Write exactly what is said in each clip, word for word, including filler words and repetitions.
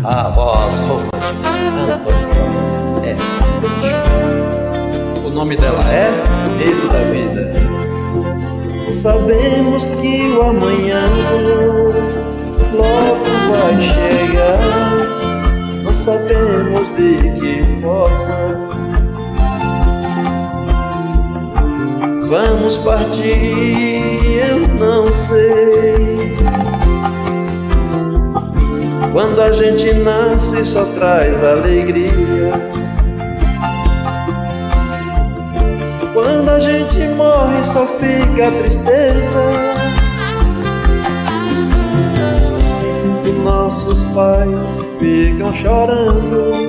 A voz rouca de Antônio é o nome dela é Medo da Vida. Sabemos que o amanhã logo vai chegar, não sabemos de que forma vamos partir, eu não sei. Quando a gente nasce só traz alegria, quando a gente morre só fica tristeza. E nossos pais ficam chorando,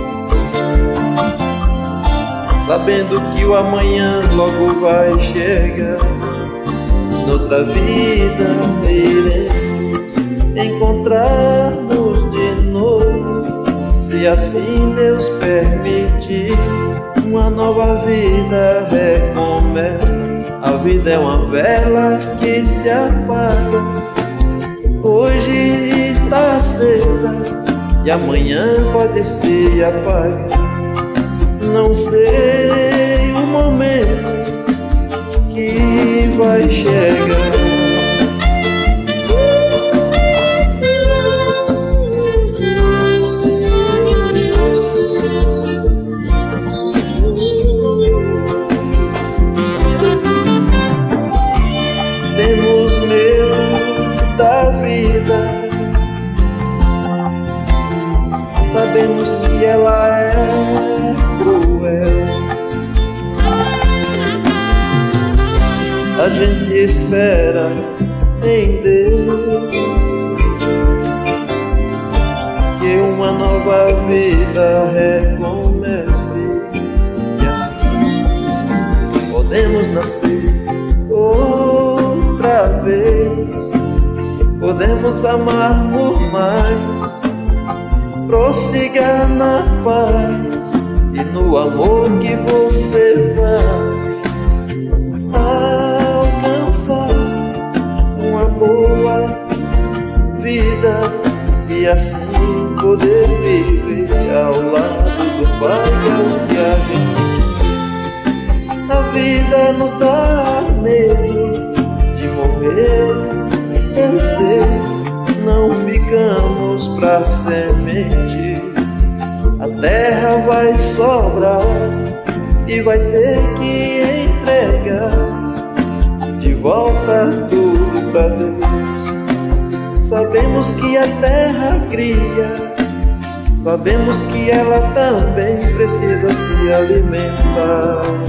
sabendo que o amanhã logo vai chegar. Noutra vida iremos encontrar-nos de novo, se assim Deus permitir. Uma nova vida recomeça. A vida é uma vela que se apaga, hoje está acesa e amanhã pode se apagar. Não sei o momento que vai chegar. Temos medo da vida, sabemos que ela é cruel. A gente espera em Deus que uma nova vida recomece, e assim podemos nascer outra vez, podemos amar por mais, prossiga na paz e no amor que você vai alcançar uma boa vida e assim poder viver ao lado do Pai. É o que a gente quer. A vida nos dá medo de morrer, eu sei, não ficamos pra semente. A terra vai sobrar e vai ter que entregar de volta tudo pra Deus. Sabemos que a terra cria, sabemos que ela também precisa se alimentar.